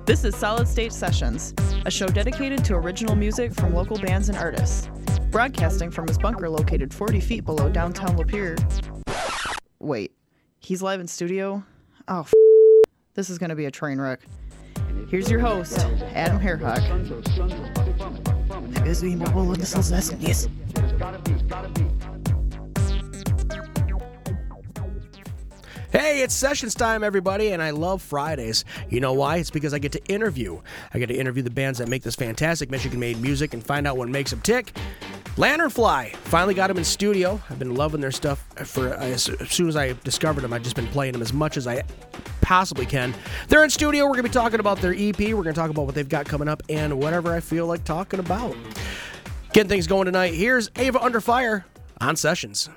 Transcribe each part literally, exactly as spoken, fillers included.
This is Solid State Sessions, a show dedicated to original music from local bands and artists. Broadcasting from his bunker located forty feet below downtown Lapeer. Wait, he's live in studio? Oh, f***. This is going to be a train wreck. Here's your host, Adam Hairhawk. Yes. Hey, it's sessions time, everybody, and I love Fridays. You know why? It's because I get to interview. I get to interview the bands that make this fantastic Michigan-made music and find out what makes them tick. Lanternfly, finally got them in studio. I've been loving their stuff for as soon as I discovered them. I've just been playing them as much as I possibly can. They're in studio. We're going to be talking about their E P. We're going to talk about what they've got coming up and whatever I feel like talking about. Getting things going tonight. Here's Ava Under Fire on Sessions.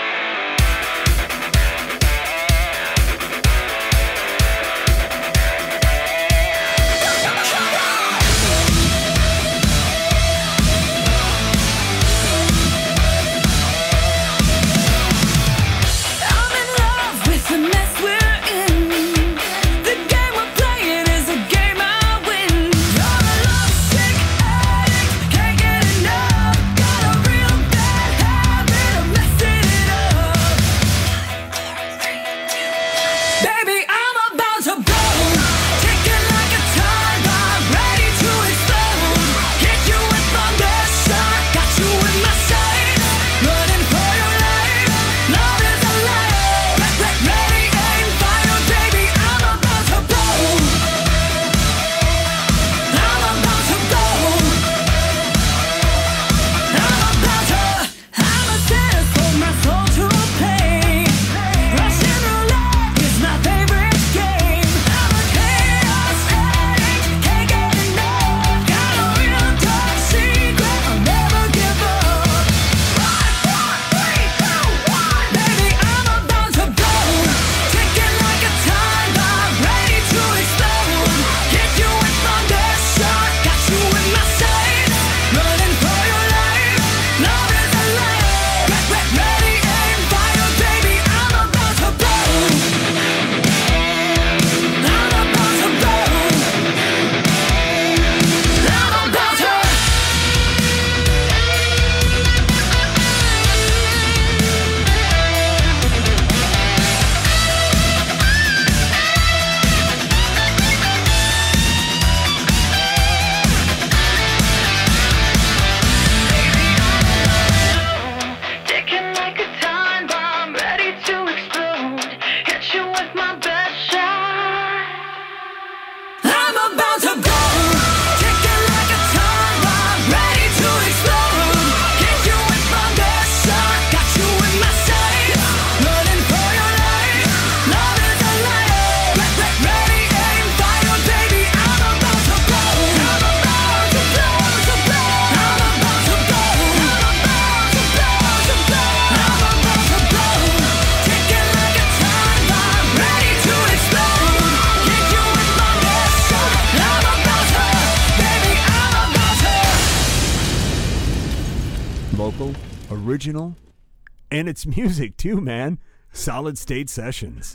Original, and it's music too, man. Solid State Sessions.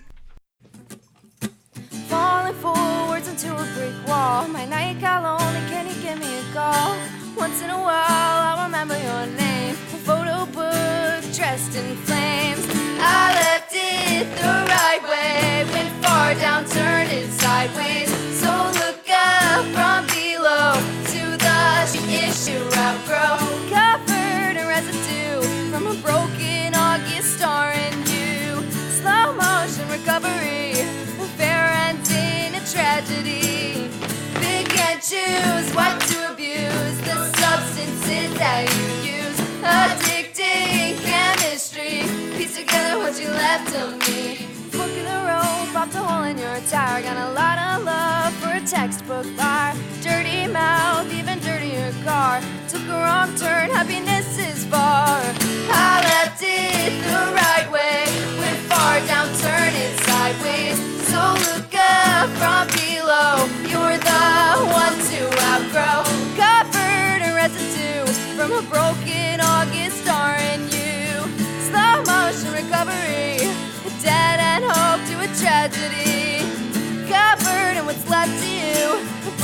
Falling forwards into a brick wall. My nightgown only, can you give me a call? Once in a while I'll remember your name. A photo book dressed in flames. I left it the right way. Went far down, turned it sideways. So look up from below to the issue outgrow. Covered in residue from a broken August star in you. Slow motion recovery, a fair ending, a tragedy. Pick and choose what to abuse, the substances that you use. Addicting chemistry, piece together what you left of me. Fork in the road, popped a hole in your tire. Got a lot of love for a textbook bar. Dirty mouth, even dirtier car. Took a wrong turn, happiness is far. I left it the right way. Went far down, turn it sideways. So look up from below. You're the one to outgrow. Covered in residue from a broken August star in you. Slow motion recovery, dead end hope to a tragedy. Covered in what's left to you,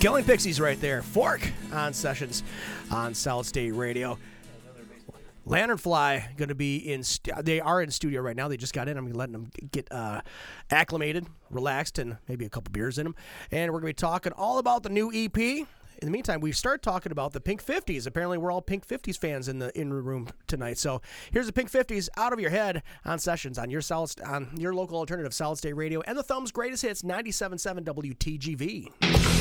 Killing Pixies right there. Fork on Sessions on Solid State Radio. Lanternfly going to be in. St- they are in studio right now. They just got in. I'm letting them get uh, acclimated, relaxed, and maybe a couple beers in them. And we're going to be talking all about the new E P. In the meantime, we start talking about the Pink fifties. Apparently, we're all Pink fifties fans in the in the room tonight. So here's the Pink fifties out of your head on Sessions on your solid on your local alternative Solid State Radio and the Thumb's greatest hits ninety-seven point seven W T G V.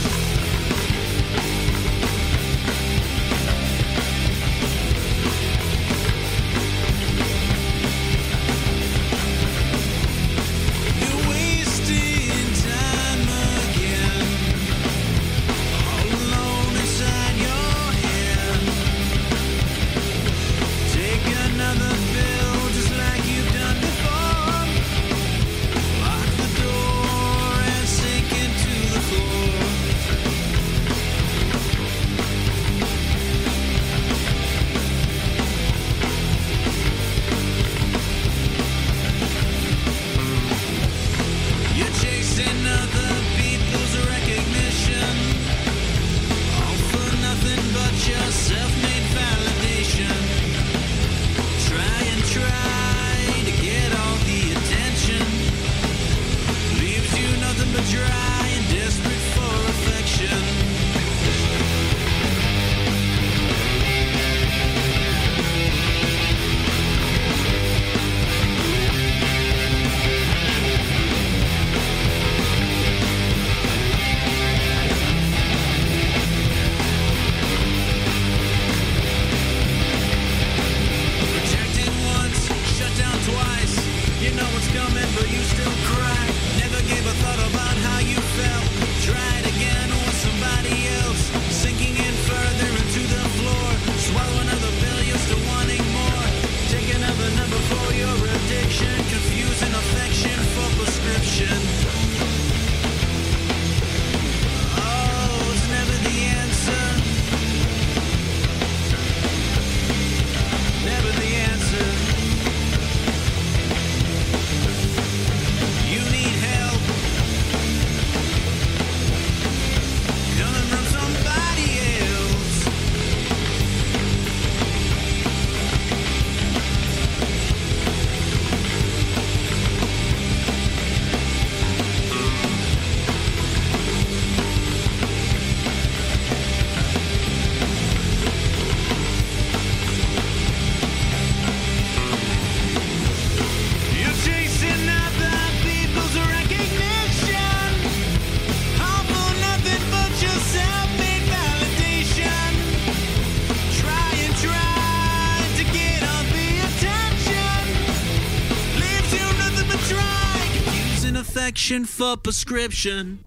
For prescription.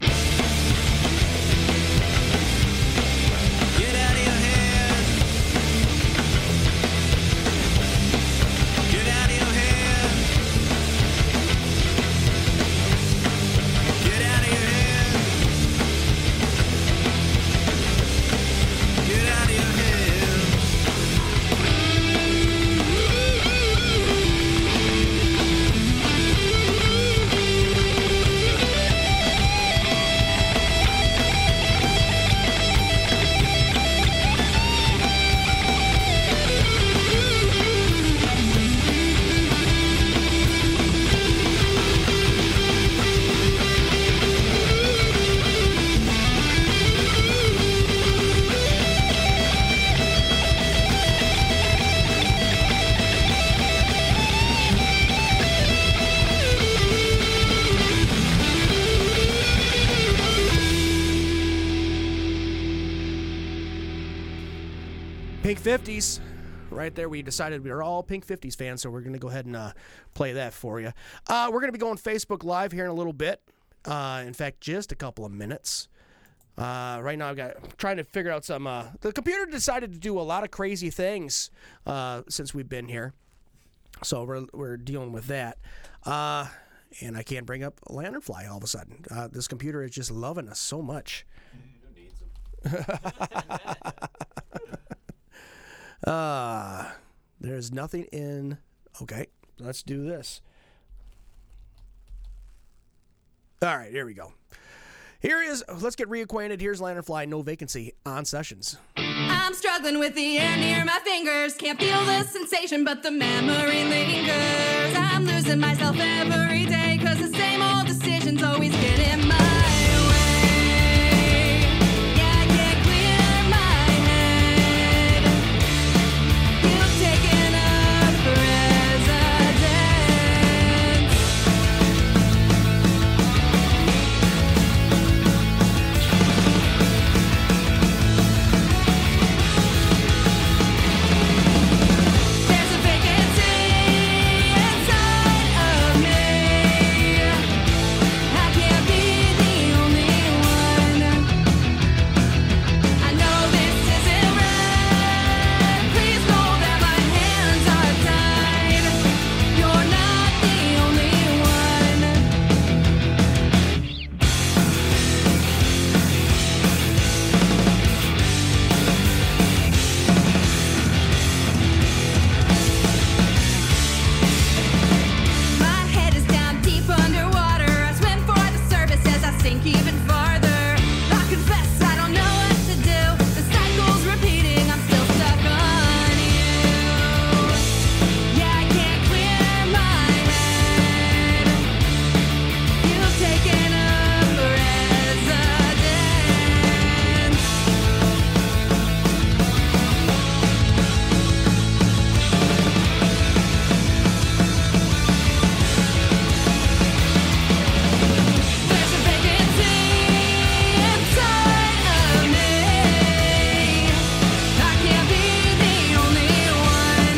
Pink fifties. Right there, we decided we are all Pink fifties fans, so we're going to go ahead and uh, play that for you. Uh, we're going to be going Facebook Live here in a little bit. Uh, in fact, just a couple of minutes. Uh, right now, I've got trying to figure out some. Uh, the computer decided to do a lot of crazy things uh, since we've been here, so we're we're dealing with that. Uh, and I can't bring up Lanternfly all of a sudden. Uh, this computer is just loving us so much. Who needs them? uh, there's nothing in. Okay, let's do this. All right, here we go. Here is, let's get reacquainted. Here's Lanternfly, No Vacancy on Sessions. I'm struggling with the air near my fingers. Can't feel the sensation, but the memory lingers. I'm losing myself every day, cause the same old decisions always get in my way. Yeah, I can't clear my head. You've taken up residence. There's a vacancy inside of me. I can't be the only one. I know this isn't right. Please know that my hands are tied. You're not the only one. My head is down deep underwater. I swim for the surface as I sink even farther. I confess I don't know what to do. The cycle's repeating. I'm still stuck on you. Yeah, I can't clear my head. You've taken up residence. There's a vacancy inside of me. I can't be the only one.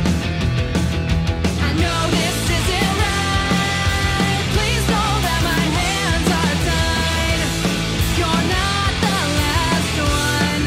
I know this isn't right. Please know that my hands are tied. You're not the last one.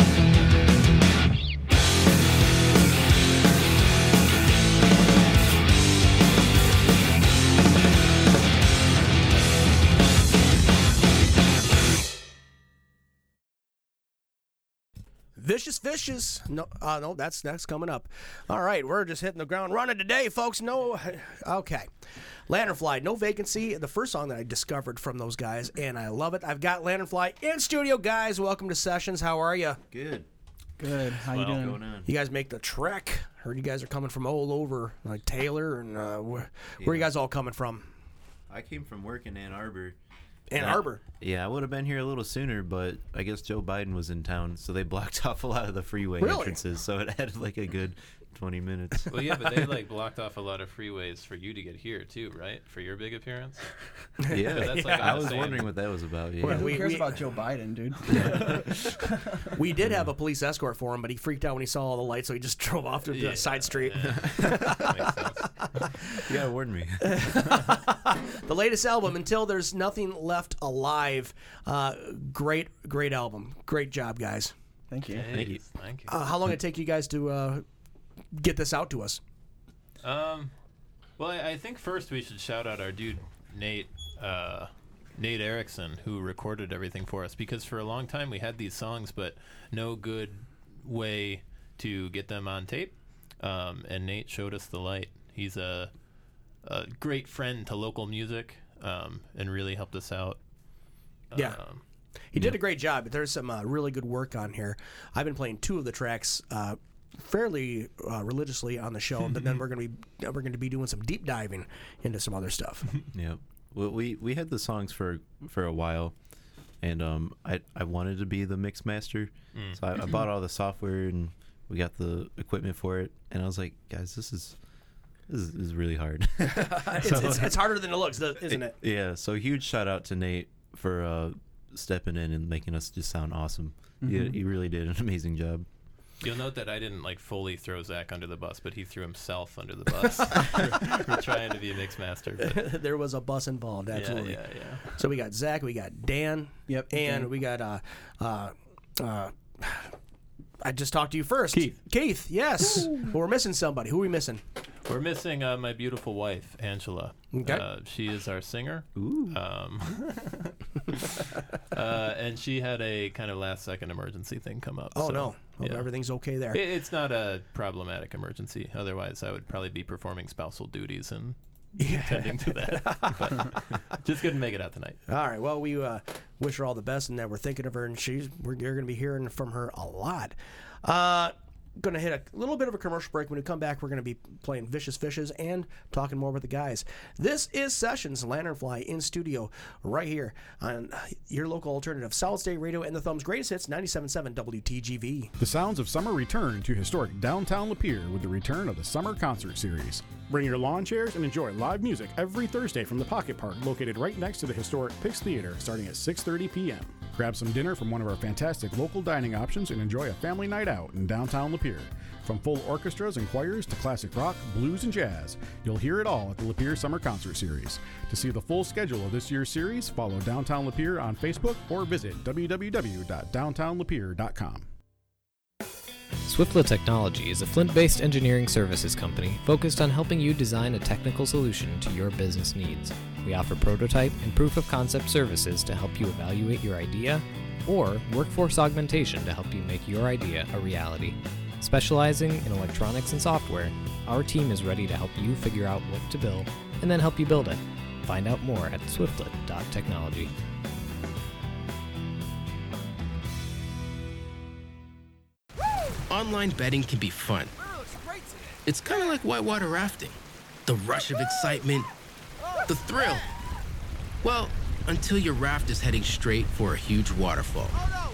Vicious Fishes. No, uh, no, that's that's coming up. All right, we're just hitting the ground running today, folks. No, okay. Lanternfly, No Vacancy, the first song that I discovered from those guys, and I love it. I've got Lanternfly in studio, guys. Welcome to Sessions. How are you? Good. Good. How you What's doing? going on? You guys make the trek. Heard you guys are coming from all over, like Taylor, and uh, where, where are you Yeah. guys all coming from? I came from work in Ann Arbor. Ann Yeah. Arbor. Yeah, I would have been here a little sooner, but I guess Joe Biden was in town, so they blocked off a lot of the freeway Really? entrances, so it added like a good twenty minutes. Well, yeah, but they like blocked off a lot of freeways for you to get here too, right? For your big appearance. Yeah, That's like I on the was same- wondering what that was about. Yeah. Well, Who we- cares we- about Joe Biden, dude? We did have a police escort for him, but he freaked out when he saw all the lights, so he just drove off to the Yeah, side street. yeah. Makes sense. You gotta warn me. The latest album, Until There's Nothing Left Alive. Uh, great, great album. Great job, guys. Thank you. Thank you. Thank you. Uh, how long did it take you guys to uh, get this out to us? Um, well, I, I think first we should shout out our dude Nate, uh, Nate Erickson, who recorded everything for us. Because for a long time we had these songs, but no good way to get them on tape. Um, and Nate showed us the light. He's a, a great friend to local music, um, and really helped us out. Yeah. Um, He did a great job. There's some uh, really good work on here. I've been playing two of the tracks uh, fairly uh, religiously on the show, but then we're going to be we're going to be doing some deep diving into some other stuff. Yeah. Well, we we had the songs for for a while, and um, I I wanted to be the mix master, Mm. so I, I bought all the software and we got the equipment for it, and I was like, guys, this is this is, this is really hard. it's, it's, it's harder than it looks, isn't it? Yeah. So huge shout out to Nate for uh, stepping in and making us just sound awesome. He, he really did an amazing job. You'll note that I didn't like fully throw Zach under the bus, but he threw himself under the bus for, for trying to be a mix master. But There was a bus involved, absolutely. Yeah, yeah, yeah. So we got Zach, we got Dan, Yep, and Dan. we got uh, uh, uh, I just talked to you first, Keith. Keith, yes. Well, we're missing somebody. Who are we missing? We're missing uh, my beautiful wife, Angela. Okay. Uh, she is our singer. Ooh. Um, uh, and she had a kind of last second emergency thing come up. Oh so, no, Hope yeah. everything's okay there. It, it's not a problematic emergency. Otherwise, I would probably be performing spousal duties and tending to that. But just couldn't make it out tonight. All right. Well, we uh, wish her all the best, and that we're thinking of her, and she's we're, you're going to be hearing from her a lot. Uh, going to hit a little bit of a commercial break. When we come back, we're going to be playing Vicious Fishes and talking more with the guys. This is Sessions, Lanternfly in studio right here on your local alternative, Solid State Radio and the Thumb's greatest hits, ninety-seven point seven W T G V. The sounds of summer return to historic downtown Lapeer with the return of the Summer Concert Series. Bring your lawn chairs and enjoy live music every Thursday from the Pocket Park, located right next to the historic Pix Theater, starting at six thirty p.m. Grab some dinner from one of our fantastic local dining options and enjoy a family night out in downtown Lapeer. From full orchestras and choirs to classic rock, blues, and jazz, you'll hear it all at the Lapeer Summer Concert Series. To see the full schedule of this year's series, follow Downtown Lapeer on Facebook or visit w w w dot downtown lapeer dot com. Swiftlet Technology is a Flint-based engineering services company focused on helping you design a technical solution to your business needs. We offer prototype and proof of concept services to help you evaluate your idea, or workforce augmentation to help you make your idea a reality. Specializing in electronics and software, our team is ready to help you figure out what to build and then help you build it. Find out more at swiftlet dot technology. Online betting can be fun. It's kind of like whitewater rafting. The rush of excitement, the thrill. Well, until your raft is heading straight for a huge waterfall.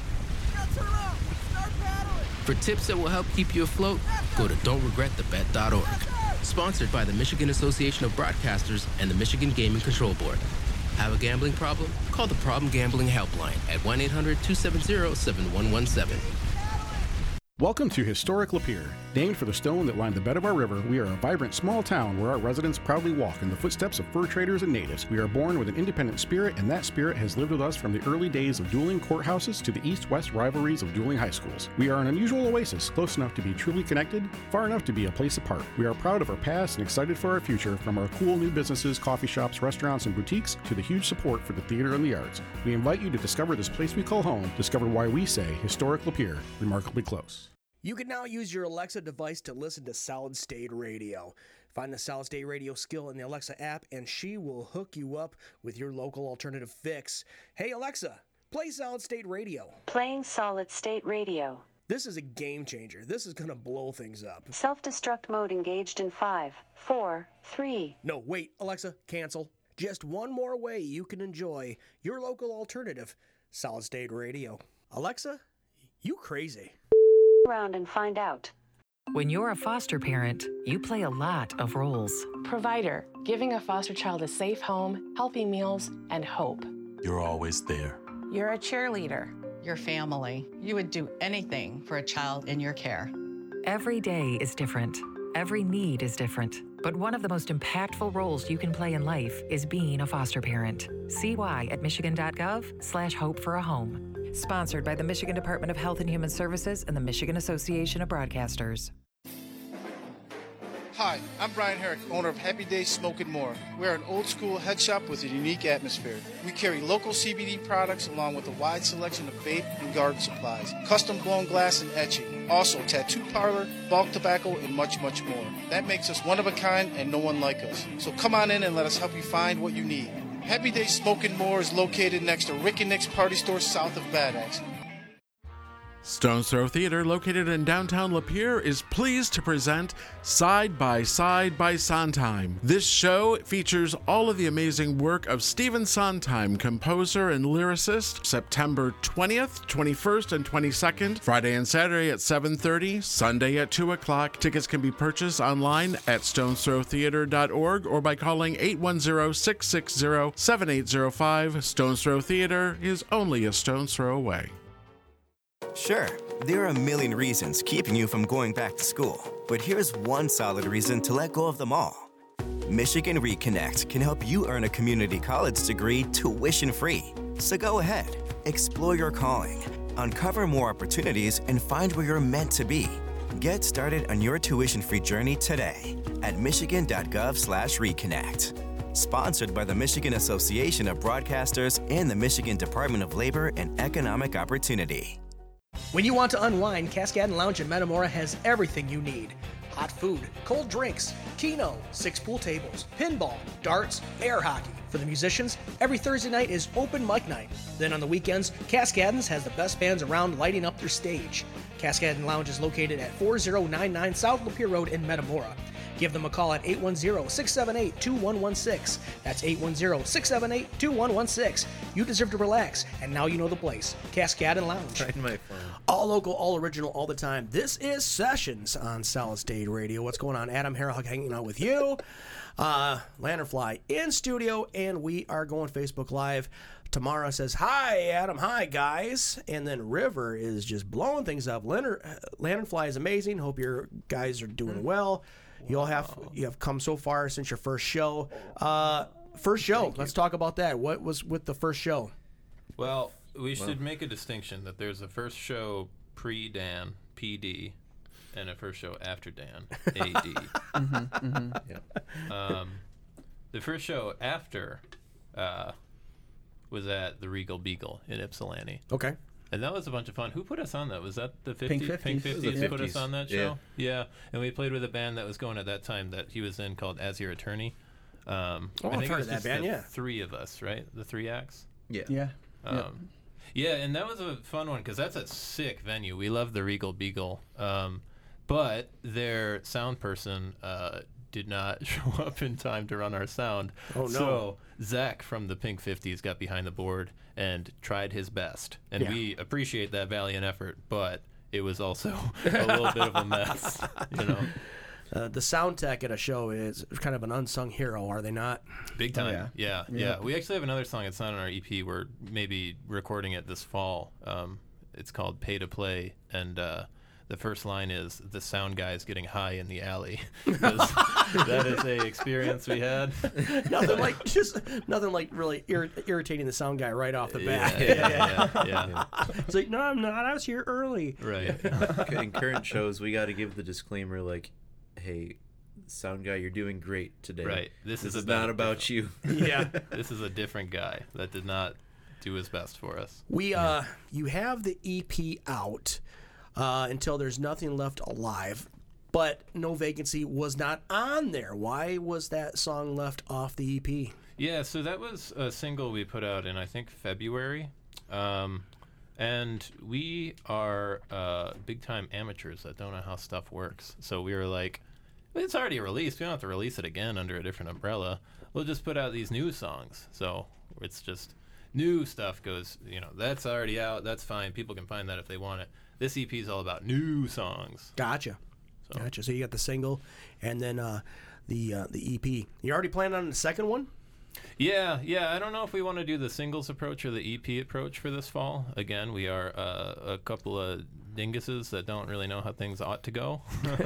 For tips that will help keep you afloat, go to don't regret the bet dot org. Sponsored by the Michigan Association of Broadcasters and the Michigan Gaming Control Board. Have a gambling problem? Call the Problem Gambling Helpline at one eight hundred two seven zero seven one one seven. Welcome to historic Lapeer. Named for the stone that lined the bed of our river, we are a vibrant small town where our residents proudly walk in the footsteps of fur traders and natives. We are born with an independent spirit, and that spirit has lived with us from the early days of dueling courthouses to the east-west rivalries of dueling high schools. We are an unusual oasis, close enough to be truly connected, far enough to be a place apart. We are proud of our past and excited for our future, from our cool new businesses, coffee shops, restaurants, and boutiques, to the huge support for the theater and the arts. We invite you to discover this place we call home, discover why we say historic Lapeer, remarkably close. You can now use your Alexa device to listen to Solid State Radio. Find the Solid State Radio skill in the Alexa app, and she will hook you up with your local alternative fix. Hey, Alexa, play Solid State Radio. Playing Solid State Radio. This is a game changer. This is going to blow things up. Self-destruct mode engaged in five, four, three. No, wait, Alexa, cancel. Just one more way you can enjoy your local alternative, Solid State Radio. Alexa, you crazy. Around and find out. When you're a foster parent, you play a lot of roles. Provider, giving a foster child a safe home, healthy meals, and hope. You're always there. You're a cheerleader. Your family. You would do anything for a child in your care. Every day is different. Every need is different. But one of the most impactful roles you can play in life is being a foster parent. See why at michigan dot gov slash hope for a home. Sponsored by the Michigan Department of Health and Human Services and the Michigan Association of Broadcasters. Hi, I'm Brian Herrick, owner of Happy Days Smoke and More. We're an old-school head shop with a unique atmosphere. We carry local C B D products along with a wide selection of vape and garden supplies, custom-blown glass and etching, also tattoo parlor, bulk tobacco, and much, much more. That makes us one of a kind and no one like us. So come on in and let us help you find what you need. Happy Days Smoke and More is located next to Rick and Nick's Party Store south of Bad Axe. Stone's Throw Theater, located in downtown Lapeer, is pleased to present Side by Side by Sondheim. This show features all of the amazing work of Stephen Sondheim, composer and lyricist. September twentieth, twenty-first, and twenty-second, Friday and Saturday at seven thirty, Sunday at two o'clock. Tickets can be purchased online at stones throw theater dot org or by calling eight one zero, six six zero, seven eight zero five. Stone's Throw Theater is only a stone's throw away. Sure, there are a million reasons keeping you from going back to school, but here's one solid reason to let go of them all. Michigan Reconnect can help you earn a community college degree tuition-free. So go ahead, explore your calling, uncover more opportunities, and find where you're meant to be. Get started on your tuition-free journey today at michigan dot gov slash reconnect. Sponsored by the Michigan Association of Broadcasters and the Michigan Department of Labor and Economic Opportunity. When you want to unwind, Cascade Lounge in Metamora has everything you need. hot food, cold drinks, keno, six pool tables, pinball, darts, air hockey. For the musicians, every Thursday night is open mic night. Then on the weekends, Cascadens has the best bands around lighting up their stage. Cascadon Lounge is located at four oh nine nine South Lapeer Road in Metamora. Give them a call at eight one zero, six seven eight, two one one six. That's eight one zero, six seven eight, two one one six. You deserve to relax, and now you know the place. Cascadon Lounge. Right in my phone. All local, all original, all the time. This is Sessions on Solid State Radio. What's going on? Adam Harrell hanging out with you. Uh, Lanternfly in studio, and we are going Facebook Live. Tamara says, hi, Adam. Hi, guys. And then River is just blowing things up. Lantern, Lanternfly is amazing. Hope your guys are doing well. You all have you have come so far since your first show. Uh, first show. Let's talk about that. What was with the first show? Well, we should Well. make a distinction that there's a first show pre-Dan, P D, and a first show after Dan, A D. Mm-hmm, mm-hmm. Yep. Um, the first show after uh, was at the Regal Beagle in Ypsilanti. Okay. And that was a bunch of fun. Who put us on that? Was that the fifties? Pink Pink fifties. fifties It was the put us fifties. on that Yeah. show? Yeah. And we played with a band that was going at that time that he was in called As Your Attorney. Um, Oh, I I've think heard it was of that just band, the yeah. three of us, right? The three acts? Yeah. Yeah. Um, Yep. Yeah, and that was a fun one because that's a sick venue. We love the Regal Beagle. Um, but their sound person uh, did not show up in time to run our sound. Oh, no. So Zach from the Pink fifties got behind the board and tried his best. And Yeah. we appreciate that valiant effort, but it was also a little bit of a mess, you know. Uh, the sound tech at a show is kind of an unsung hero, are they not? Big time. yeah. yeah. yeah, Yeah. We actually have another song. It's not on our E P. We're maybe recording it this fall. Um, it's called Pay to Play, and uh, the first line is the sound guy's getting high in the alley. 'Cause that is a experience we had. Nothing like just nothing like really irri- irritating the sound guy right off the bat. Yeah, yeah, yeah, yeah. It's like, no, I'm not. I was here early. Right. In current shows, we got to give the disclaimer like, hey, sound guy, you're doing great today. Right. This, This is is about not about different- you. Yeah. This is a different guy that did not do his best for us. We uh, you have the E P out uh, until there's nothing left alive, but No Vacancy was not on there. Why was that song left off the E P? Yeah, so that was a single we put out in, I think, February. Um, and we are uh, big-time amateurs that don't know how stuff works. So we were like, it's already released. We don't have to release it again under a different umbrella. We'll just put out these new songs. So it's just new stuff goes, you know, that's already out. That's fine. People can find that if they want it. This E P is all about new songs. Gotcha. So. Gotcha. So you got the single, and then uh, the uh, the E P. You already planning on the second one? Yeah, yeah. I don't know if we want to do the singles approach or the E P approach for this fall. Again, we are uh, a couple of dinguses that don't really know how things ought to go.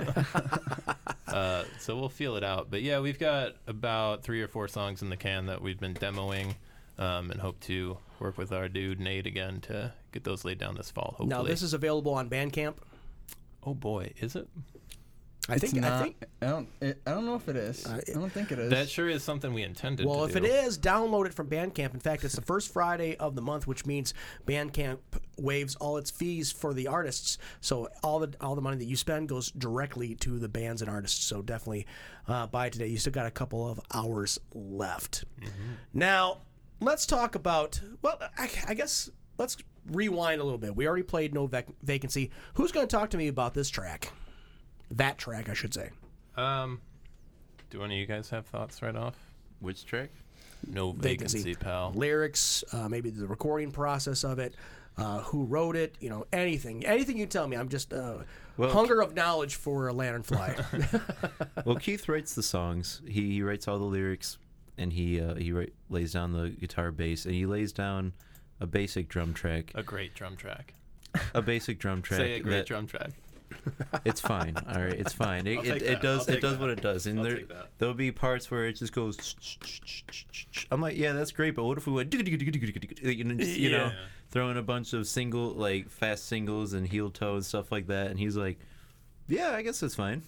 uh, so we'll feel it out. But yeah, we've got about three or four songs in the can that we've been demoing, um, and hope to work with our dude Nate again to get those laid down this fall. Hopefully. Now this is available on Bandcamp. Oh boy, is it? I It's think. I not- think. I don't. It, I don't know if it is. I don't think it is. That sure is something we intended Well, to if do. it is, download it from Bandcamp. In fact, it's the first Friday of the month, which means Bandcamp waives all its fees for the artists. So all the all the money that you spend goes directly to the bands and artists. So definitely uh, buy it today. You still got a couple of hours left. Now, let's talk about. Well, I, I guess let's rewind a little bit. We already played No Vac- Vacancy. Who's going to talk to me about this track? That track, I should say. Um, do any of you guys have thoughts right off? Which track? No vacancy, pal. Lyrics, uh, maybe the recording process of it, uh, who wrote it, you know, anything. Anything you tell me. I'm just uh, Well, hunger of knowledge for a Lanternfly. Well, Keith writes the songs. He, he writes all the lyrics, and he uh, he write, lays down the guitar, bass, and he lays down a basic drum track. A great drum track. A basic drum track. Say a great that- drum track. It's fine. All right, it's fine. It, I'll it, take it that. does I'll take it does that. what it does, and I'll there take that. there'll be parts where it just goes. I'm like, yeah, that's great, but what if we went, you know, just, you know, Yeah. throwing a bunch of single like fast singles and heel toe and stuff like that, and he's like, yeah, I guess that's fine.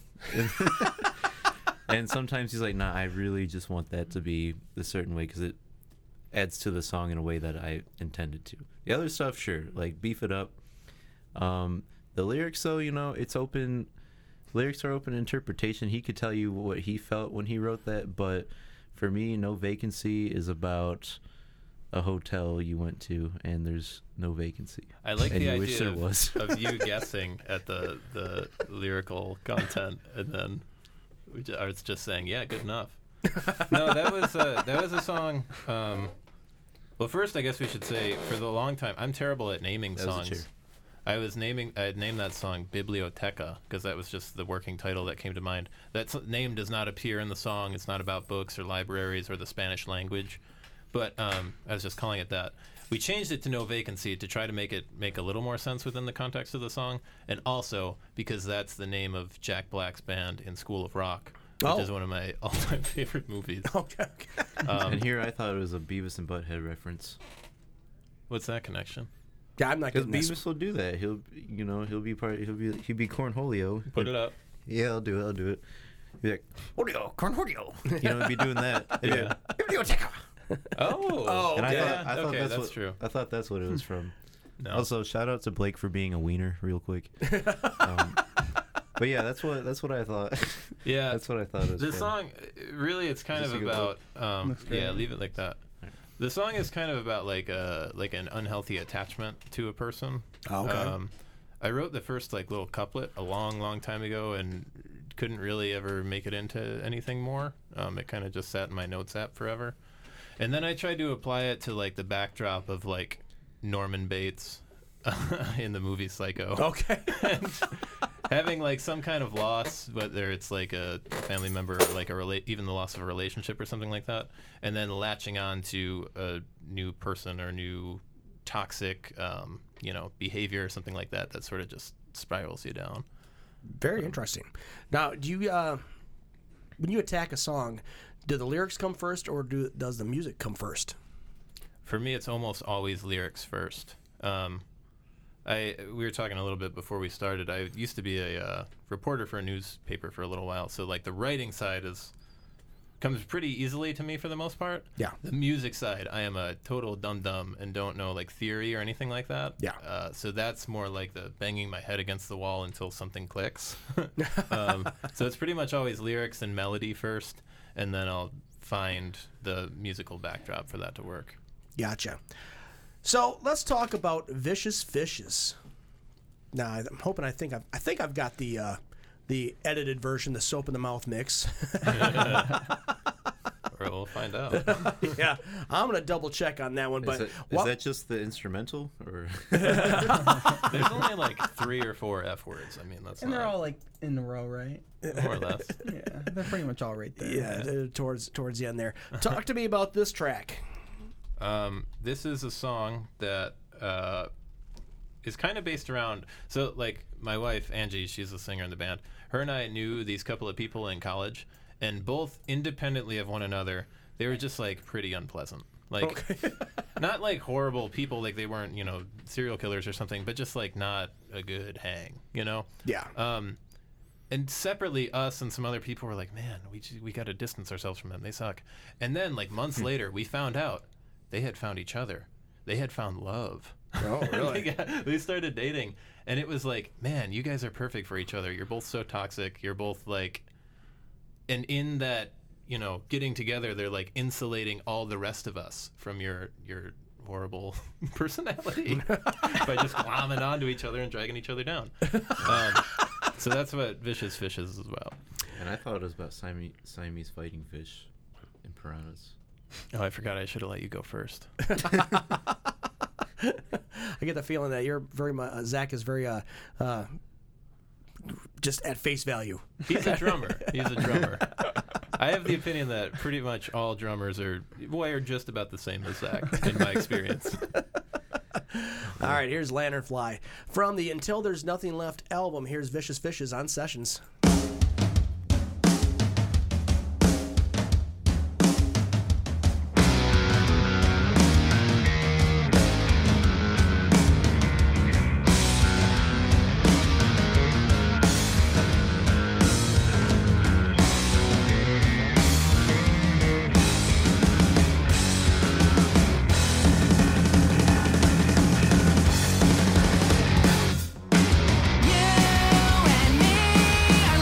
And sometimes he's like, nah, I really just want that to be a certain way because it adds to the song in a way that I intended to. The other stuff, sure, like beef it up. Um, the lyrics, though, you know, it's open. lyrics are open to interpretation. He could tell you what he felt when he wrote that, but for me, No Vacancy is about a hotel you went to and there's no vacancy. I like and the you idea wish there of, was. of you guessing at the the lyrical content, and then we just, I was just saying, yeah, good enough. No, that was a, that was a song. Um, well, first, I guess we should say, for the long time, I'm terrible at naming That was a songs. cheer. I was naming, I had named that song Biblioteca because that was just the working title that came to mind. That s- name does not appear in the song. It's not about books or libraries or the Spanish language, but um, I was just calling it that. We changed it to No Vacancy to try to make it make a little more sense within the context of the song, and also because that's the name of Jack Black's band in School of Rock, which Oh. is one of my all-time favorite movies. Okay. okay. Um, and here I thought it was a Beavis and Butthead reference. What's that connection? Yeah, I'm not Because getting this. Beavis will do that. He'll, you know, he'll be part. He'll be, he'll be Cornholio. Put it up. Yeah, I'll do it. I'll do it. Be like, Holio, Cornholio. you know, be doing that. Yeah. Biblioteca. Oh, Oh, And I yeah. thought, I thought okay, that's, that's what, true. I thought that's what it was from. No. Also, shout out to Blake for being a wiener, real quick. Um, but yeah, that's what that's what I thought. Yeah, that's what I thought it was. The from. song, uh, really, it's kind Is of this a good about. Um, Looks great. yeah, leave it like that. The song is kind of about like a like an unhealthy attachment to a person. Oh, okay. Um, I wrote the first like little couplet a long, long time ago and couldn't really ever make it into anything more. Um, it kind of just sat in my notes app forever. And then I tried to apply it to like the backdrop of like Norman Bates in the movie Psycho. Okay. And having like some kind of loss, whether it's like a family member or like a rela- even the loss of a relationship or something like that, and then latching on to a new person or new toxic, um, you know, behavior or something like that, that sort of just spirals you down. Very interesting. Now, do you uh, when you attack a song, do the lyrics come first, or do does the music come first? For me, it's almost always lyrics first. Um, I we were talking a little bit before we started. I used to be a uh, reporter for a newspaper for a little while, so like the writing side is comes pretty easily to me for the most part. Yeah. The music side, I am a total dum dum and don't know like theory or anything like that. Yeah. Uh, so that's more like the banging my head against the wall until something clicks. um, so it's pretty much always lyrics and melody first, and then I'll find the musical backdrop for that to work. Gotcha. So let's talk about Vicious Fishes. Now I'm hoping I think I've, I think I've got the uh, the edited version, the soap in the mouth mix. Or we'll find out. Yeah, I'm gonna double check on that one. Is, But that, is what- that just the instrumental, or There's only like three or four F words. I mean, that's And not they're all like in a row, right? more or less. Yeah, they're pretty much all right there. yeah, uh, towards towards the end there. Talk to me about this track. Um, this is a song that uh, is kind of based around. So, like, my wife Angie, she's a singer in the band. Her and I knew these couple of people in college, and both independently of one another, they were just like pretty unpleasant. Like, not like horrible people, like they weren't, you know, serial killers or something, but just like not a good hang, you know? Yeah. Um, and separately, us and some other people were like, man, we we got to distance ourselves from them. They suck. And then, like months later, we found out they had found each other. They had found love. Oh, really? we, got- we started dating, and it was like, man, you guys are perfect for each other. You're both so toxic. You're both like, and in that, you know, getting together, they're like insulating all the rest of us from your your horrible personality by just glomming onto each other and dragging each other down. Um, so that's what Vicious Fishes is about. And I thought it was about Siamese, Siamese fighting fish and piranhas. Oh, I forgot. I should have let you go first. I get the feeling that you're very much uh, Zach is very uh, uh, just at face value. He's a drummer. He's a drummer. I have the opinion that pretty much all drummers are wired just about the same as Zach, in my experience. All right, here's Lanternfly from the Until There's Nothing Left album. Here's Vicious Fishes on Sessions. You and me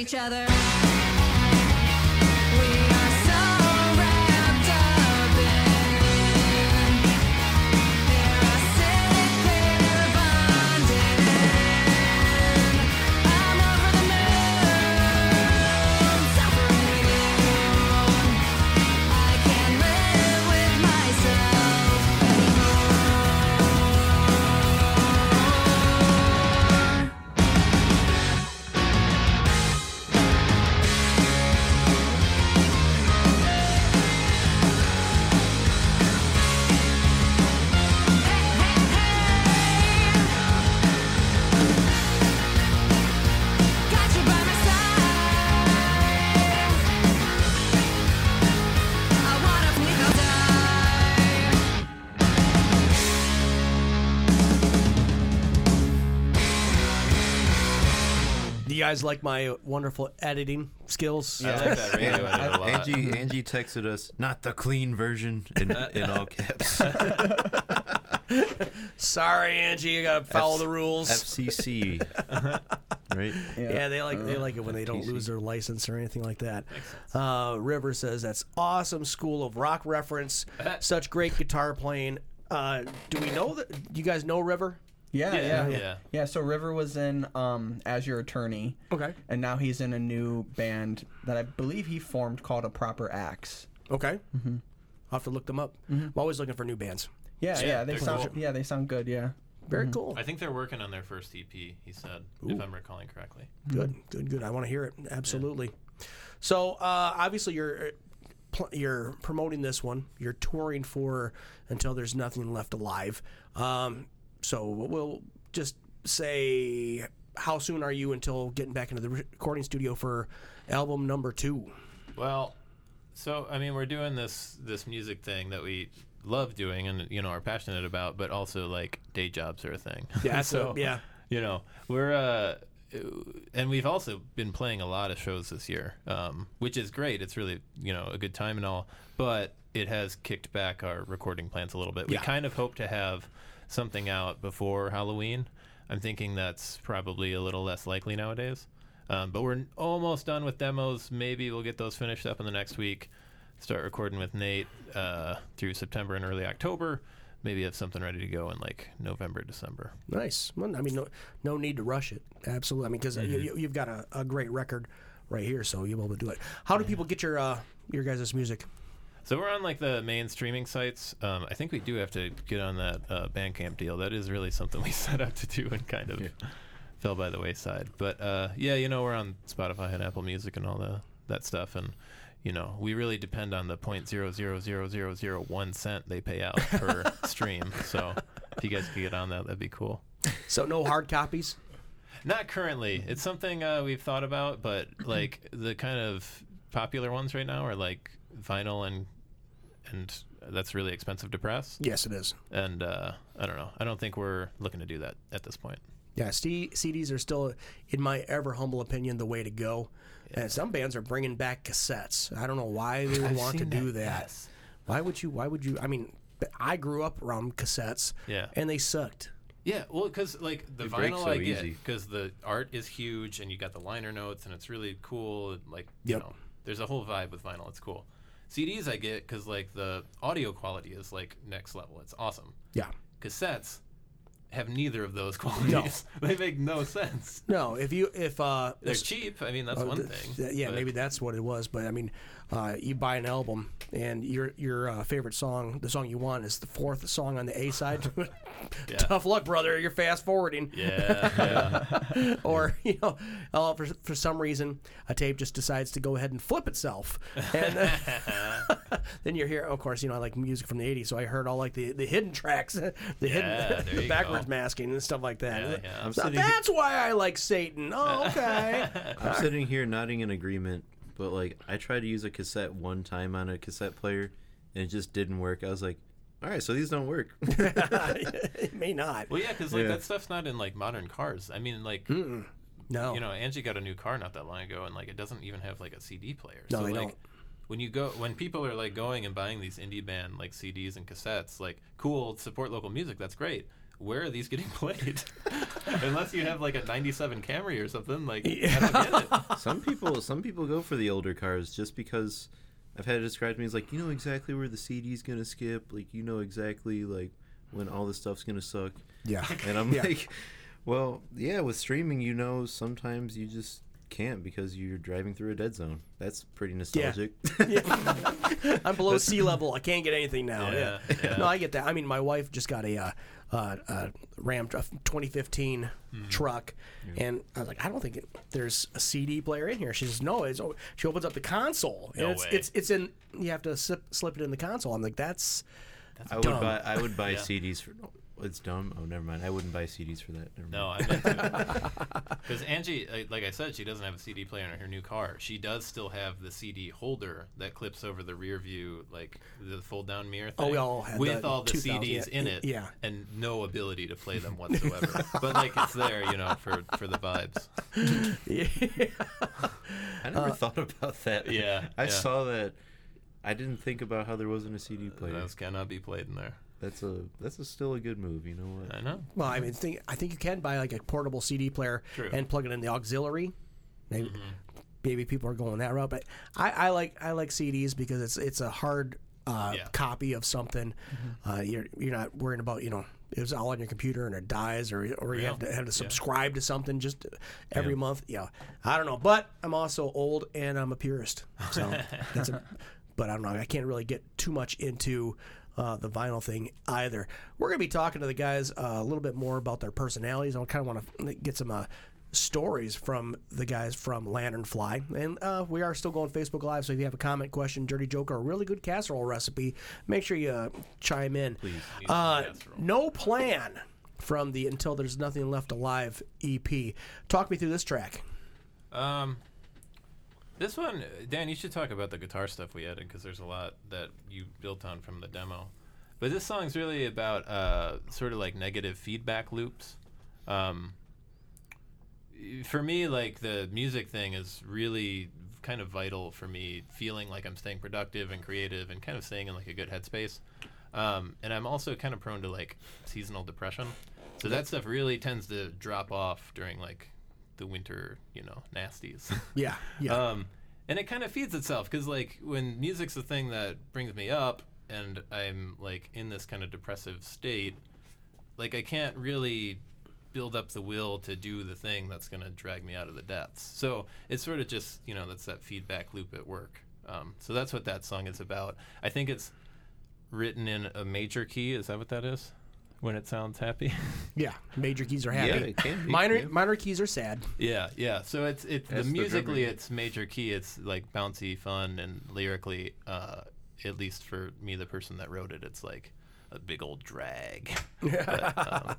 each other. We are so wrapped up in parasitic pair bonding. I'm over the moon, suffering you. I can't live with myself anymore. Got you by my side. I wanna feel die. Do you guys like my wonderful editing skills? I like that radio edit a lot. Angie, Angie texted us, not the clean version, in, in all caps. Sorry, Angie, you gotta follow F- the rules. F C C, right? Yeah, they like they like it when they don't lose their license or anything like that. Uh, River says that's awesome. School of Rock reference. Such great guitar playing. Uh, do we know that? You guys know River? Yeah, Yeah, yeah, yeah, yeah. yeah. So River was in um, As Your Attorney. Okay. And now he's in a new band that I believe he formed called A Proper Axe. Okay. Mm-hmm. I'll have to look them up. I'm always looking for new bands. Yeah, Yeah, yeah, they they're sound cool. yeah, they sound good. Yeah. Very Mhm. cool. I think they're working on their first E P, he said, if I'm recalling correctly. Good, good, good. I want to hear it. Absolutely. So uh, obviously you're pl- you're promoting this one. You're touring for until there's nothing left alive. Um, so we'll just say, how soon are you until getting back into the recording studio for album number two? Well, so I mean, we're doing this this music thing that we love doing and you know are passionate about, but also like day jobs are a thing. Yeah, that's so a- yeah. you know we're uh, and we've also been playing a lot of shows this year, um, which is great. It's really you know a good time and all, but it has kicked back our recording plans a little bit. Yeah. We kind of hope to have something out before Halloween. I'm thinking that's probably a little less likely nowadays. Um, but we're almost done with demos. Maybe we'll get those finished up in the next week. Start recording with Nate uh, through September and early October. Maybe have something ready to go in like November, December. Nice. Well, I mean, no, no need to rush it. Absolutely. I mean, because you, you- you've got a, a great record right here, so you'll be able to do it. How do people get your uh, your guys' music? So we're on like the main streaming sites. Um, I think we do have to get on that uh, Bandcamp deal. That is really something we set out to do and kind of fell by the wayside. But uh, yeah, you know, we're on Spotify and Apple Music and all the that stuff, and you know, we really depend on the point zero zero zero zero zero one cent they pay out per stream. So if you guys could get on that, that'd be cool. So no hard copies? Not currently. It's something uh, we've thought about, but like the kind of popular ones right now are like vinyl and and that's really expensive to press. Yes, it is. And uh, I don't know. I don't think we're looking to do that at this point. Yeah, C- CDs are still, in my ever humble opinion, the way to go. And some bands are bringing back cassettes. I don't know why they would I've want to seen do that, that. yes. Why would you? Why would you? I mean, I grew up around cassettes. Yeah. And they sucked. Yeah, well, because like the They break vinyl so I get easy. because the art is huge and you got the liner notes and it's really cool. and, Like you Yep. know, there's a whole vibe with vinyl. It's cool. C Ds I get because like the audio quality is like next level. It's awesome. Yeah. Cassettes have neither of those qualities. They make no sense. No, if you if uh, They're this- cheap. I mean, that's uh, one th- thing. th- yeah, but- maybe that's what it was. But I mean, uh, you buy an album and your your uh, favorite song, the song you want, is the fourth song on the A side. Yeah. Tough luck, brother. You're fast forwarding. Yeah, or you know, uh, for for some reason, a tape just decides to go ahead and flip itself, and uh, then you're here. Of course, you know I like music from the eighties, so I heard all like the, the hidden tracks, the Yeah, hidden, there the you backwards go. masking and stuff like that. Yeah, yeah. I'm So sitting- that's why I like Satan. Oh, okay. I'm sitting here nodding in agreement, but like I tried to use a cassette one time on a cassette player, and it just didn't work. I was like, all right, so these don't work. It may not. Well, yeah, because like Yeah. that stuff's not in like modern cars. I mean, like, No. you know, Angie got a new car not that long ago, and like it doesn't even have like a C D player. No, so they like, don't. when you go, when people are like going and buying these indie band like C Ds and cassettes, like cool, support local music. That's great. where are these getting played? Unless you have like a ninety-seven Camry or something, like I don't get it. Some people, some people go for the older cars just because I've had it described to me as like, you know exactly where the C D's gonna skip, like you know exactly like when all this stuff's gonna suck. Yeah. And I'm Yeah. like, well, yeah, with streaming, you know, sometimes you just can't because you're driving through a dead zone. That's pretty nostalgic. Yeah. I'm below sea level. I can't get anything now. Yeah, Yeah. yeah. No, I get that. I mean, my wife just got a, uh, uh, a Ram a twenty fifteen Mm-hmm. truck, and I was like, I don't think it, there's a C D player in here. She says, no. It's, she opens up the console, and No it's, way. it's it's in. You have to slip, slip it in the console. I'm like, that's. That's I would dumb. buy. I would buy Yeah. C Ds for. Oh, it's dumb. Oh, never mind. I wouldn't buy C Ds for that. Never No, I mind. meant to. Because Angie, like- like I said, she doesn't have a C D player in her new car. She does still have the C D holder that clips over the rear view, like the fold down mirror thing. Oh, we all had with the all the two C thousand, Ds yeah, in it, yeah. and no ability to play them whatsoever. But like it's there, you know, for for the vibes. I never Uh, thought about that. Yeah, I yeah. saw that. I didn't think about how there wasn't a C D player. Those cannot be played in there. That's a that's a still a good move. You know what? I know. Well, I mean, think, I think you can buy like a portable C D player True. and plug it in the auxiliary. Maybe, Mm-hmm. maybe people are going that route, but I, I like I like C Ds because it's it's a hard uh, Yeah. copy of something. Mm-hmm. Uh, you're you're not worrying about you know it's all on your computer and it dies or or you Yeah. have to have to Yeah. subscribe to something just every Yeah. month. Yeah, I don't know, but I'm also old and I'm a purist, so that's a. But I don't know. I can't really get too much into uh, the vinyl thing either. We're going to be talking to the guys uh, a little bit more about their personalities. I kind of want to get some uh, stories from the guys from Lanternfly. And uh, we are still going Facebook Live, so if you have a comment, question, dirty joke, or a really good casserole recipe, make sure you uh, chime in. Please. Uh, no Plan from the Until There's Nothing Left Alive E P. Talk me through this track. Um, this one, Dan, you should talk about the guitar stuff we added because there's a lot that you built on from the demo. But this song's really about uh, sort of like negative feedback loops. Um, for me, like the music thing is really kind of vital for me, feeling like I'm staying productive and creative and kind of staying in like a good headspace. Um, and I'm also kind of prone to like seasonal depression. So that stuff really tends to drop off during like the winter, you know, nasties. Yeah, yeah. Um, and it kind of feeds itself because like when music's the thing that brings me up and I'm like in this kind of depressive state, like I can't really build up the will to do the thing that's going to drag me out of the depths. So it's sort of just, you know, that's that feedback loop at work. Um, so that's what that song is about. I think it's written in a major key. Is that what that is? When it sounds happy? Yeah, major keys are happy. Yeah, it can be, minor yeah. minor keys are sad. Yeah, yeah. So it's it's the That's the musically drummer. it's major key. It's like bouncy, fun, and lyrically, uh, at least for me, the person that wrote it, it's like a big old drag. But, um,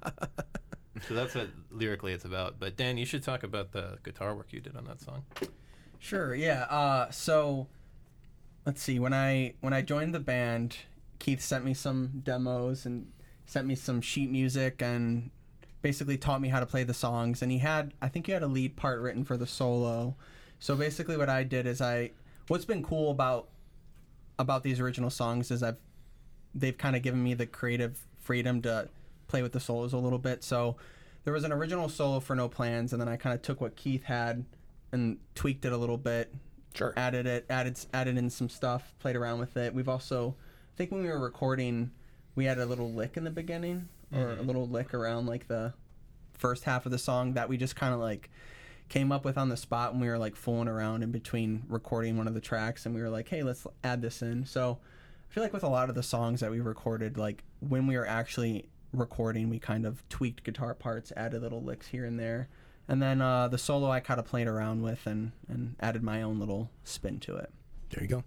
so that's what lyrically it's about. But Dan, you should talk about the guitar work you did on that song. Sure. Yeah. Uh, so let's see. When I when I joined the band, Keith sent me some demos and sent me some sheet music and basically taught me how to play the songs. And he had, I think he had a lead part written for the solo. So basically what I did is I, what's been cool about about these original songs is I've, they've kind of given me the creative freedom to play with the solos a little bit. So there was an original solo for No Plans, and then I kind of took what Keith had and tweaked it a little bit. Sure. Added it, added added in some stuff, played around with it. We've also, I think when we were recording, we had a little lick in the beginning, or a little lick around like the first half of the song that we just kind of like came up with on the spot when we were like fooling around in between recording one of the tracks, and we were like, hey, let's add this in. So I feel like with a lot of the songs that we recorded, like when we were actually recording, we kind of tweaked guitar parts, added little licks here and there. And then uh, the solo I kind of played around with and, and added my own little spin to it. There you go.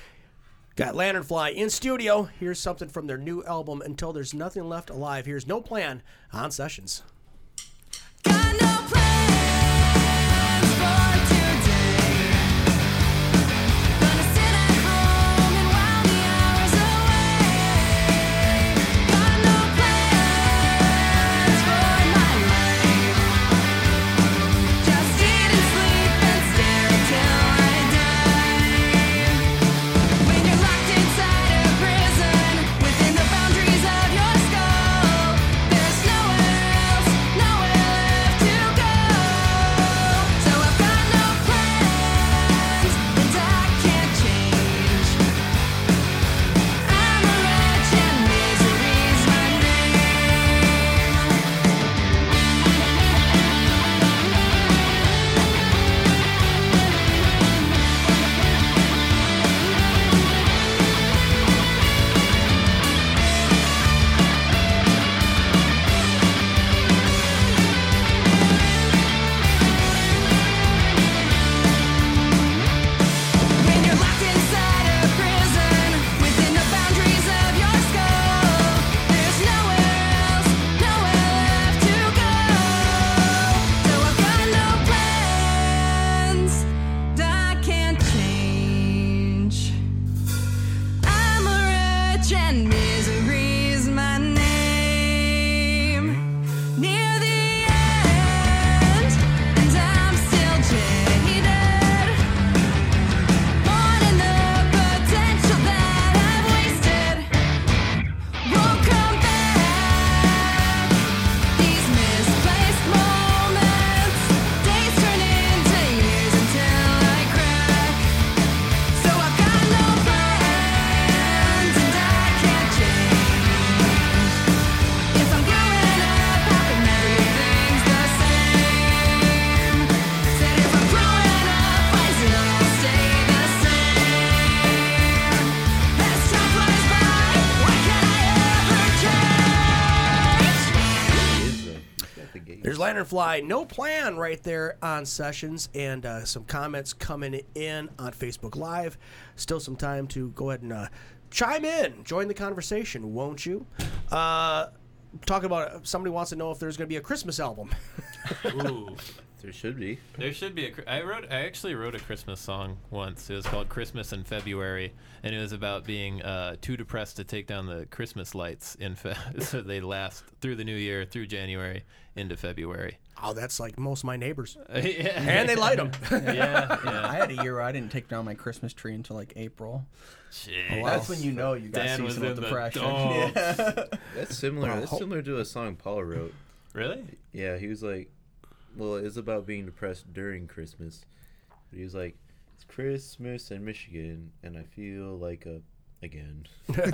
Got Lanternfly in studio. Here's something from their new album, Until There's Nothing Left Alive. Here's No Plan on Sessions. Inside a prison, within the boundaries of your skull, there's no Lanternfly, no plan right there on Sessions, and uh, some comments coming in on Facebook Live. Still some time to go ahead and uh, chime in, join the conversation, won't you? Uh, talking about somebody wants to know if there's going to be a Christmas album. Ooh. There should be. There should be a. I wrote. I actually wrote a Christmas song once. It was called "Christmas in February," and it was about being uh, too depressed to take down the Christmas lights in fe- so they last through the new year, through January into February. Oh, that's like most of my neighbors. Uh, yeah. And they light them. yeah, yeah. I had a year where I didn't take down my Christmas tree until like April. Jeez. That's when you know you got Dan was seasonal in the depression. dumps. Yeah. That's similar. Wow. That's similar to a song Paul wrote. Really? Yeah, he was like, well, it's about being depressed during Christmas. But he was like, it's Christmas in Michigan, and I feel like a again.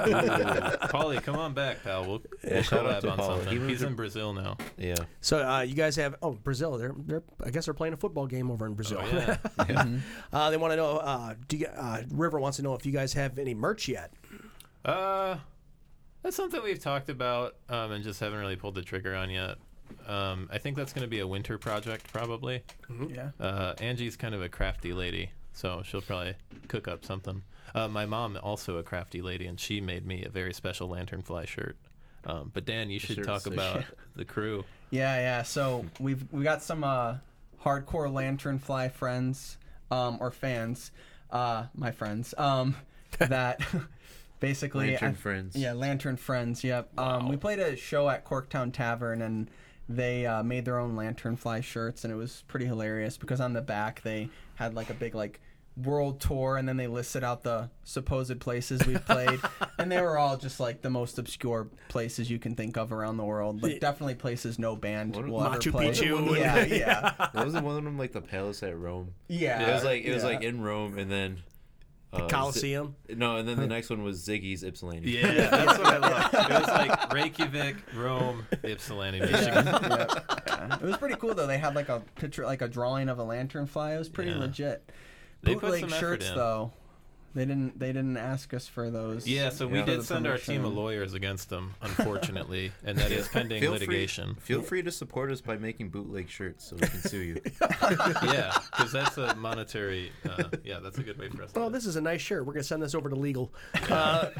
Paulie, come on back, pal. We'll, Yeah, we'll shout out collab to on Paulie. something. He moved He's to- in Brazil now. Yeah. So uh, you guys have oh Brazil. They're they're I guess they're playing a football game over in Brazil. Oh, yeah. yeah. Uh, they want to know. Uh, do you, uh, River wants to know if you guys have any merch yet. Uh, that's something we've talked about um, and just haven't really pulled the trigger on yet. Um, I think that's going to be a winter project, probably. Mhm. Yeah. Uh, Angie's kind of a crafty lady, so she'll probably cook up something. Uh, my mom, also a crafty lady, and she made me a very special Lanternfly shirt. Um, but Dan, you should shirt's talk sick. about the crew. Yeah, yeah. So we've we got some uh, hardcore Lanternfly friends um, or fans, uh, my friends, um, that basically Lantern I- friends. Yeah, Lantern friends. Yep. Um, we played a show at Corktown Tavern, and they uh, made their own Lanternfly shirts, and it was pretty hilarious because on the back they had like a big like world tour, and then they listed out the supposed places we played, and they were all just like the most obscure places you can think of around the world. Like definitely places no band will ever Machu play. Picchu. Yeah, yeah. Wasn't one of them like the Palace at Rome? Yeah. It was like it was Yeah. like in Rome, and then The uh, Colosseum? Zi- no, and then the next one was Ziggy's Ypsilanti. Yeah, that's what I love. It was like Reykjavik, Rome, Ypsilanti, Michigan. Yeah. Yeah. It was pretty cool though. They had like a picture, like a drawing of a lanternfly. It was pretty Yeah. legit. They put Bootleg some effort shirts in. though. They didn't. They didn't ask us for those. Yeah, so we for did the send our team of promotion. lawyers against them, unfortunately, and that is pending Feel litigation. Free, feel free to support us by making bootleg shirts so we can sue you. Yeah, because that's a monetary. Uh, yeah, that's a good way for us. to Well, this is a nice shirt. We're gonna send this over to legal. Uh,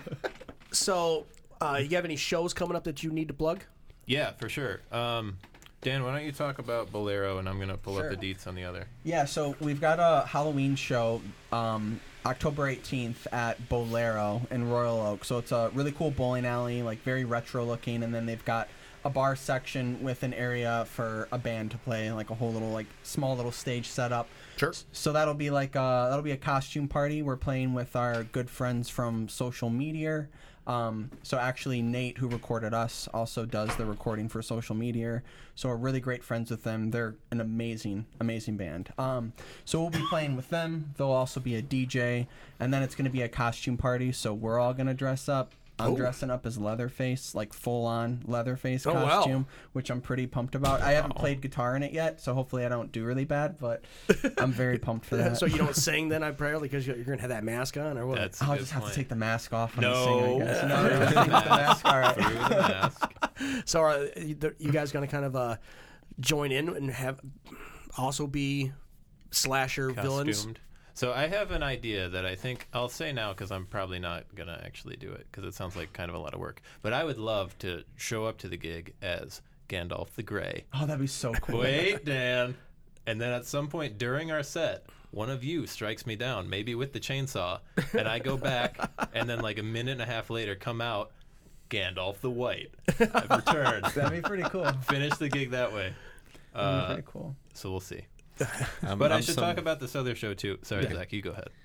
so, uh, you have any shows coming up that you need to plug? Yeah, for sure. Um, Dan, why don't you talk about Bolero, and I'm gonna pull Sure. up the deets on the other. Yeah, so we've got a Halloween show um, October eighteenth at Bolero in Royal Oak. So it's a really cool bowling alley, like very retro looking, and then they've got a bar section with an area for a band to play, like a whole little like small little stage setup. Sure. So that'll be like a, that'll be a costume party. We're playing with our good friends from Social Media. Um, so actually, Nate, who recorded us, also does the recording for Social Media. So we're really great friends with them. They're an amazing, amazing band. Um, so we'll be playing with them. There'll also be a D J, and then it's going to be a costume party. So we're all going to dress up. I'm Oh. dressing up as Leatherface, like full-on Leatherface Oh, wow. costume, which I'm pretty pumped about. I haven't played guitar in it yet, so hopefully I don't do really bad, but I'm very pumped for that. So you don't sing then, I probably because you're gonna have that mask on, or what? That's a I'll good just have point. to take the mask off when I No. sing, I guess. No, Through no, the take the mask. mask. All right. Through the mask. So are you you guys gonna kind of uh, join in and have also be slasher villains? Costumed. So I have an idea that I think I'll say now because I'm probably not gonna actually do it because it sounds like kind of a lot of work. But I would love to show up to the gig as Gandalf the Grey. Oh, that'd be so cool. Wait, Dan. And then at some point during our set, one of you strikes me down, maybe with the chainsaw, and I go back, and then like a minute and a half later, come out, Gandalf the White. I've returned. That'd be pretty cool. Finish the gig that way. That'd be Uh, pretty cool. So we'll see. I'm- but I I'm should some- talk about this other show too. Sorry, Yeah. Zach, you go ahead.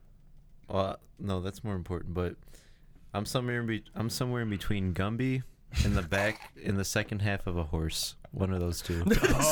Well, no, that's more important. But I'm somewhere in be- I'm somewhere in between Gumby in the back in the second half of a horse. One of those two. Oh,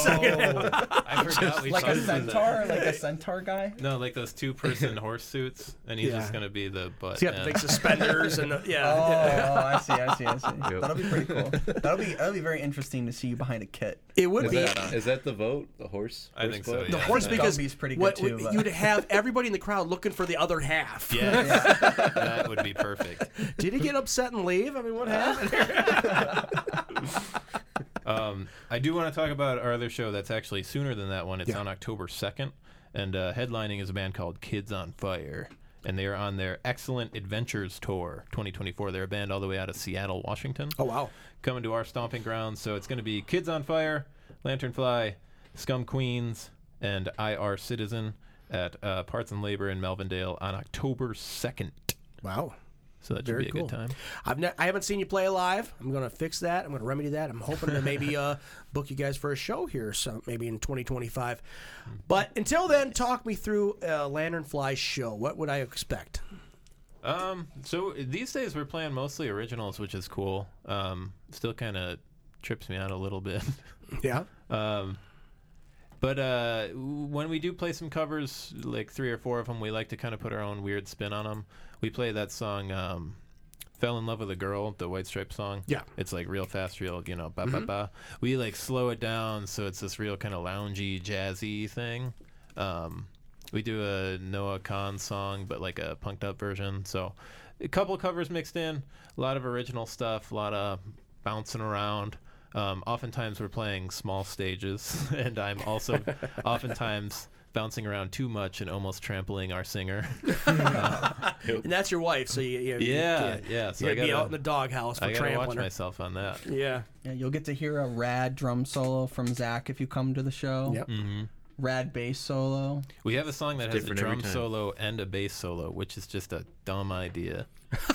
I forgot we Like talked a about centaur, that. like a centaur guy. No, like those two-person horse suits, and he's Yeah. just gonna be the butt. So you got the end. big suspenders and uh, yeah. Oh, yeah. oh, I see, I see, I see. Yep. That'll be pretty cool. That'll be that'll be very interesting to see you behind a kit. It would Is be that, is that the vote? The horse? I horse think so, vote? the yeah. horse Yeah. because Gumby's pretty good what, too, but- you'd have everybody in the crowd looking for the other half. Yes, that would be perfect. Did he get upset and leave? I mean, what happened? Um, I do want to talk about our other show that's actually sooner than that one. It's Yeah. on October second, and uh, headlining is a band called Kids on Fire, and they are on their Excellent Adventures Tour twenty twenty-four. They're a band all the way out of Seattle, Washington. Oh, wow. Coming to our stomping grounds. So it's going to be Kids on Fire, Lanternfly, Scum Queens, and I R Citizen at uh, Parts and Labor in Melvindale on October second. Wow. So that should Very be a cool. good time. I've ne- I haven't seen you play live. I'm going to fix that. I'm going to remedy that. I'm hoping to maybe uh, book you guys for a show here, so maybe in twenty twenty-five. But until then, talk me through a Lanternfly show. What would I expect? Um, so these days we're playing mostly originals, which is cool. Um, still kind of trips me out a little bit. Yeah. Um, but uh, when we do play some covers, like three or four of them, we like to kind of put our own weird spin on them. We play that song, um, "Fell in Love with a Girl," the White Stripes song. Yeah. It's like real fast, real, you know, ba Mhm. ba ba. We like slow it down so it's this real kind of loungy, jazzy thing. Um, we do a Noah Khan song, but like a punked up version. So a couple covers mixed in, a lot of original stuff, a lot of bouncing around. Um, oftentimes we're playing small stages, and I'm also oftentimes bouncing around too much and almost trampling our singer. Uh, And that's your wife, so you, you, yeah, you, yeah. So you I gotta be gotta- out in the doghouse for I gotta watch trampling her. myself on that. Yeah. Yeah, you'll get to hear a rad drum solo from Zach if you come to the show. Yep. Mhm. Rad bass solo. We have a song that has a Different every drum time. solo and a bass solo, which is just a dumb idea.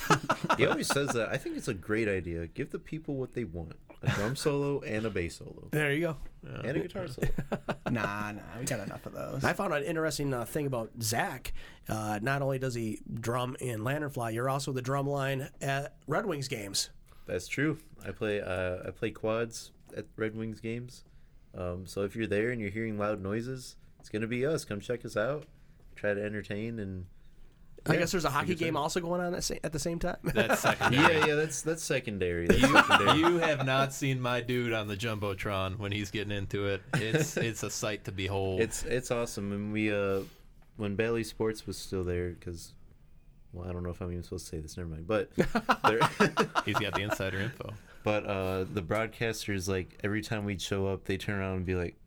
He always says that. I think it's a great idea. Give the people what they want: a drum solo and a bass solo. There you go. And a guitar solo. Nah, nah, we got enough of those. I found an interesting uh, thing about Zach. Uh, not only does he drum in Lanternfly, you're also the drum line at Red Wings games. That's true. I play. Uh, I play quads at Red Wings games. Um, so if you're there and you're hearing loud noises, it's gonna be us. Come check us out. Try to entertain and. I Yeah, guess there's a it's hockey good game time. also going on at, sa- at the same time. That's secondary. Yeah, yeah, that's that's secondary. That's You, secondary. you have not seen my dude on the jumbotron when he's getting into it. It's it's a sight to behold. It's it's awesome, and we uh, when Bailey Sports was still there, because, well, I don't know if I'm even supposed to say this. Never mind. But they're- He's got the insider info. But uh, the broadcasters, like every time we'd show up, they turn around and be like,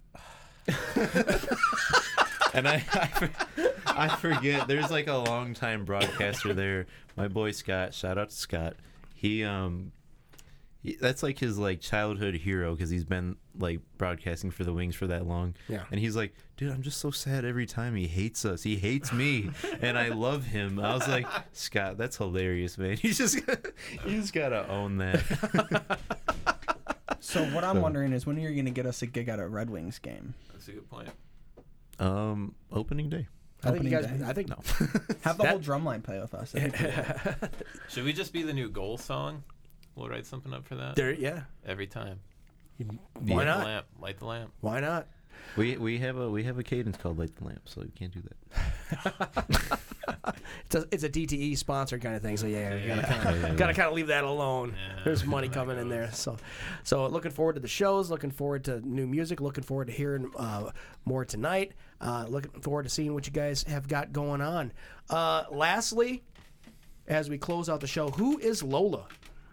and I, I, for- I forget. There's like a long time broadcaster there. My boy Scott. Shout out to Scott. He um, he, that's like his like childhood hero because he's been like broadcasting for the Wings for that long. Yeah. And he's like, dude, I'm just so sad every time. He hates us. He hates me, and I love him. I was like, Scott, that's hilarious, man. He's just you just gotta own that. So what I'm So- wondering is when are you going to get us a gig at a Red Wings game? That's a good point. Um, opening day. I think you Opening guys. day? I think No. Have the That- whole drumline play with us. That'd be cool. Should we just be the new goal song? We'll write something up for that. There, yeah. Every time. Why Light not? The lamp. Light the lamp. Why not? We we have a we have a cadence called Light the Lamp, so you can't do that. It's a, it's a D T E sponsored kind of thing, so yeah, you gotta Yeah. kind Yeah, of yeah, gotta yeah. kind of leave that alone. Yeah, There's money that coming in goes. there, so so looking forward to the shows, looking forward to new music, looking forward to hearing uh, more tonight. Uh, looking forward to seeing what you guys have got going on. Uh, lastly, as we close out the show, who is Lola?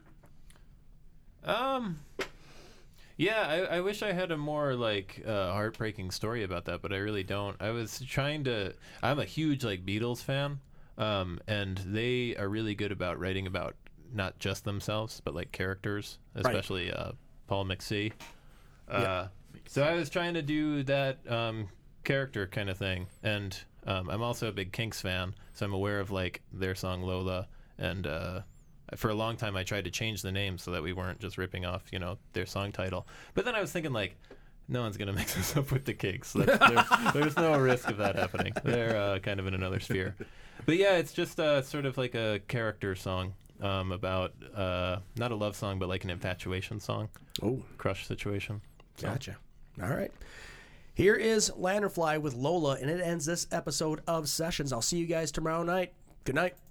Um. Yeah, I, I wish I had a more like uh, heartbreaking story about that, but I really don't. I was trying to. I'm a huge like Beatles fan, um, and they are really good about writing about not just themselves, but like characters, especially uh, Paul McSee. Uh, Yeah. So I was trying to do that um, character kind of thing, and um, I'm also a big Kinks fan, so I'm aware of like their song Lola, and uh, for a long time I tried to change the name so that we weren't just ripping off, you know, their song title. But then I was thinking like, no one's gonna mix us up with the Kinks. That's, there's, there's no risk of that happening. They're uh, kind of in another sphere. But yeah, it's just uh, sort of like a character song um, about uh, not a love song, but like an infatuation song. Oh, crush situation. So. Gotcha. All right. Here is Lanternfly with Lola, and it ends this episode of Sessions. I'll see you guys tomorrow night. Good night.